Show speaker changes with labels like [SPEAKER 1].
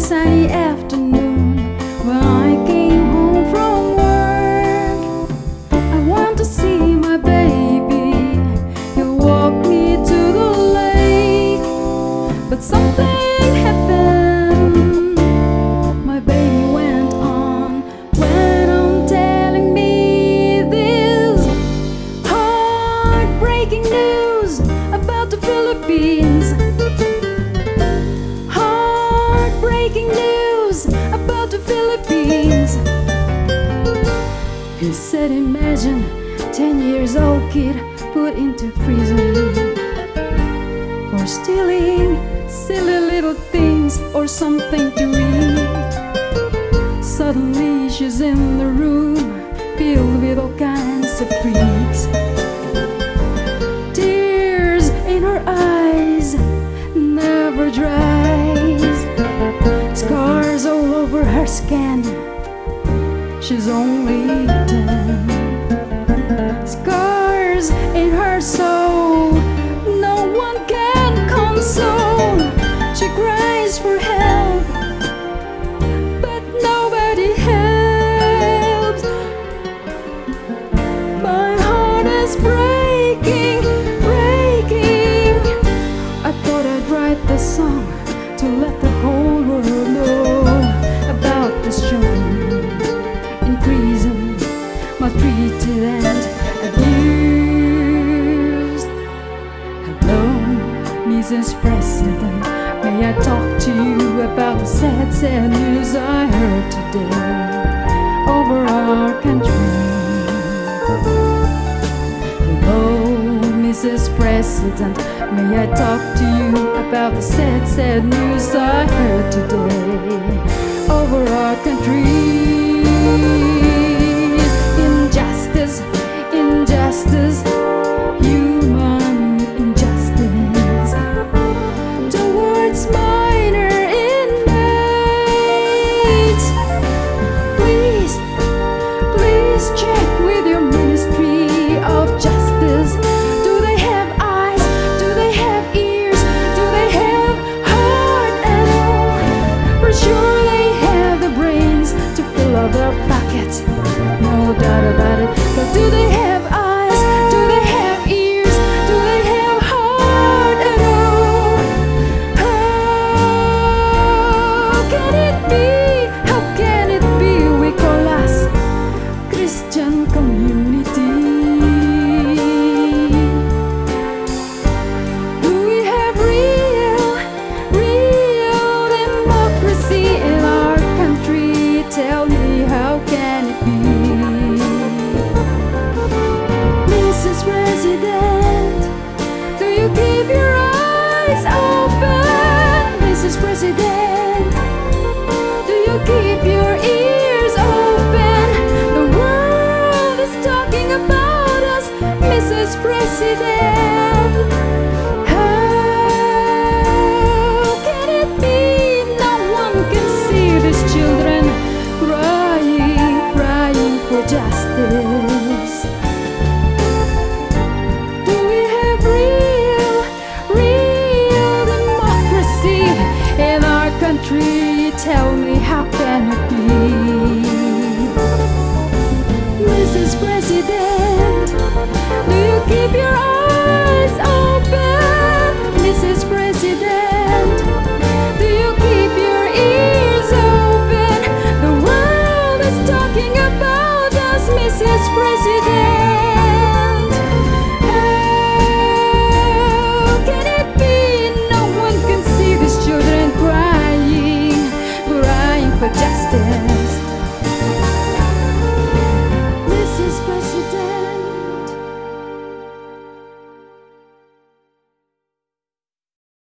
[SPEAKER 1] sunny afternoon when I came home from work. I want to see my baby. He walked me to the lake, but something happened. My baby went on telling me this heartbreaking news about the Philippines. Breaking news about the Philippines. He said, imagine 10 years old kid put into prison for stealing silly little things or something to eat. Suddenly she's in the room filled with all kinds of freaks. Tears in her eyes never dries. Scars all over her skin. She's only 10. Scars in her soul. No one can console. She cries for help, but nobody helps. My heart is breaking, breaking. I thought I'd write this song to let the whole world know about this children in prison, maltreated and abused. Hello, Mrs. President, may I talk to you about the sad, sad news I heard today over our country? Hello, Mrs. President, may I talk to you about the sad, sad news I heard today over our country? Injustice, injustice, human injustice towards minor inmates. Please, please check with your Ministry of Justice. Do they have eyes? Do they have ears? Do they have heart at all? For sure they have the brains to fill up their pockets, no doubt about it. But do they have eyes? Do they have ears? Do they have heart at all? How can it be? How can it be we call us Christian community? Do we have real democracy in our country? Tell me, how can it be? Mrs. President, do you keep your eyes open? Mrs. President, do you keep your ears open? The world is talking about us, Mrs. President.